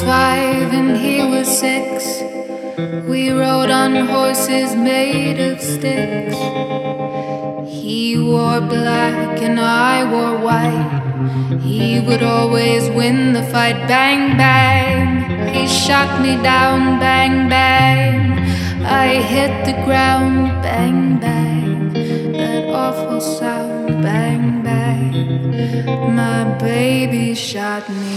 5 and he was 6. We rode on horses made of sticks. He wore black and I wore white. He would always win the fight. Bang, bang. He shot me down. Bang, bang. I hit the ground. Bang, bang. That awful sound. Bang, bang. My baby shot me.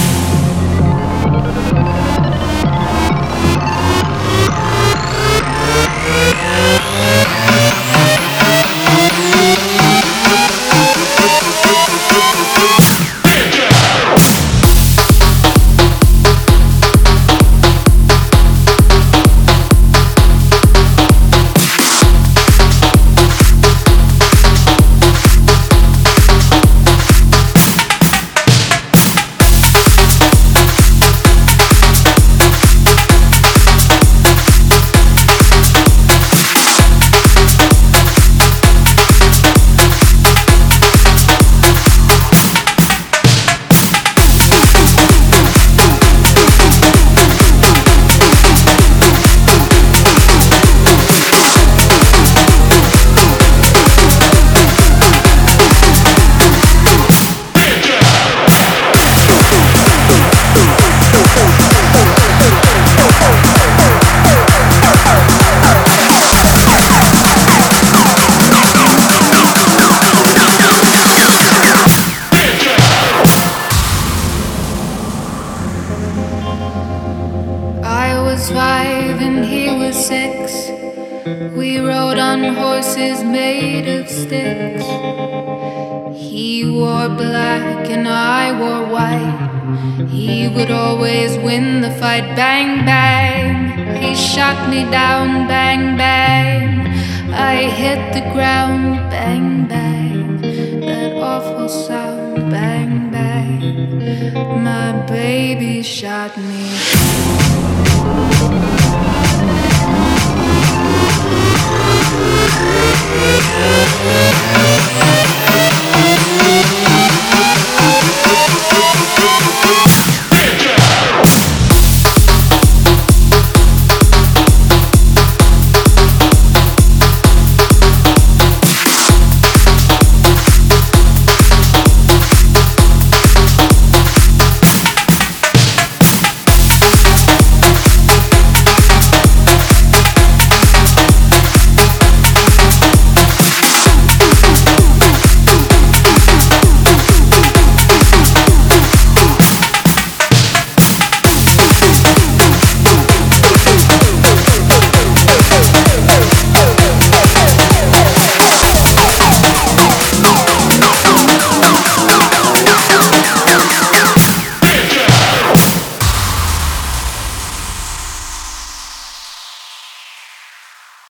I was 5 and he was 6. We rode on horses made of sticks. He wore black and I wore white. He would always win the fight. Bang, bang. He shot me down. Bang, bang. I hit the ground. Bang, bang. That awful sound. Bang, bang. My baby shot me.